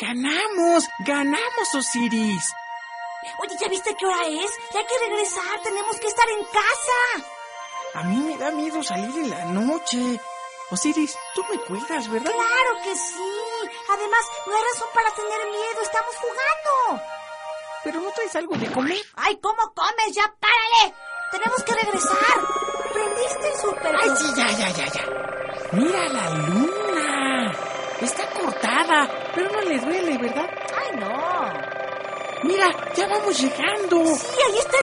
¡Ganamos, Osiris! Oye, ¿ya viste qué hora es? Ya hay que regresar, tenemos que estar en casa. A mí me da miedo salir en la noche. Osiris, tú me cuidas, ¿verdad? ¡Claro que sí! Además, no hay razón para tener miedo, estamos jugando. ¿Pero no traes algo de comer? ¡Ay, cómo comes! ¡Ya párale! ¡Tenemos que regresar! ¿Prendiste el súper? ¡Ay, sí, ya! ¡Mira la luna! Está cortada, pero no le duele, ¿verdad? ¡Ay, no! ¡Mira, ya vamos llegando! Sí, ahí está